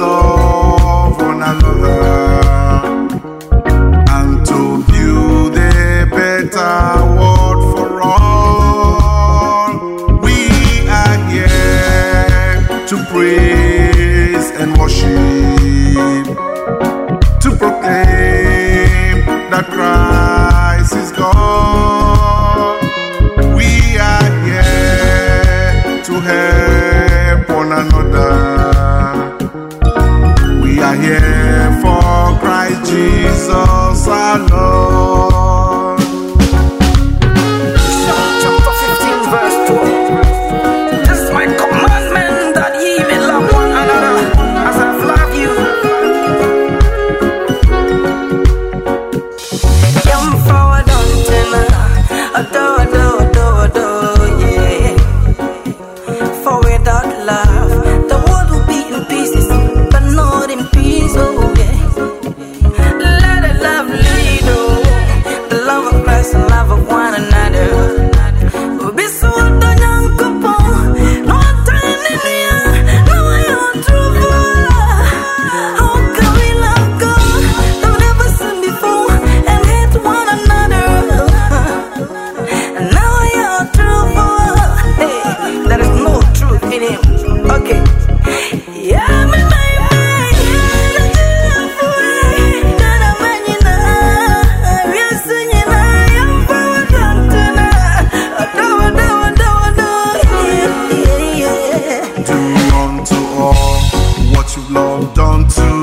love one another and to build a better world for all. We are here to praise and worship, to proclaim that Christ is God. We are here to help one another. We are here for Christ Jesus our Lord. John chapter 15 verse 12. This is my commandment, that ye may love one another as I've loved you. Young forward on dinner, adore, yeah. For without love, the world will be in pieces, but not in peace, oh yeah. Let the love lead, oh. The love of Christ and love of one another. Be so young couple, no time in the air, no way on true. How can we love God that we never seen before and hate one another? And now we are true. Hey, there is no truth in him. Okay. Yeah, me, Do unto all what you've loved unto